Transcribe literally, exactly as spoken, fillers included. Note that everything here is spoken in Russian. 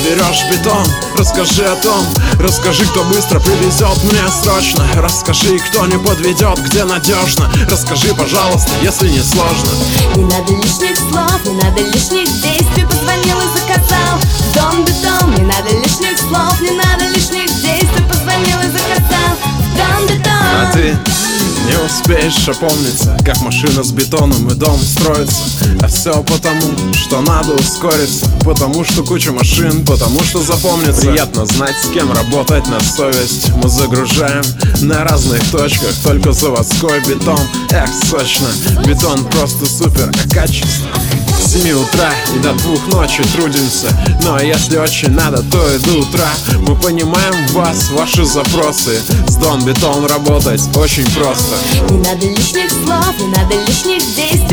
берешь бетон, расскажи о том, расскажи, кто быстро привезет мне срочно. Расскажи, кто не подведет, где надежно. Расскажи, пожалуйста, если не сложно. Не надо лишних слов, не надо лишних действий. Позвонил и заказал дом бетон. Не надо лишних слов, не надо лишних действий. Позвонил и заказал дом бетон. А ты не успеешь опомниться, как машина с бетоном и дом строится. А все потому, что надо ускориться, потому что куча машин, потому что запомнится. Приятно знать, с кем работать на совесть. Мы загружаем на разных точках только заводской бетон. Эх, сочно, бетон просто супер, а качество. С семи утра и до двух ночи трудимся, но если очень надо, то и до утра. Мы понимаем вас, ваши запросы. С Дон Бетон работать очень просто. Не надо лишних слов, не надо лишних действий.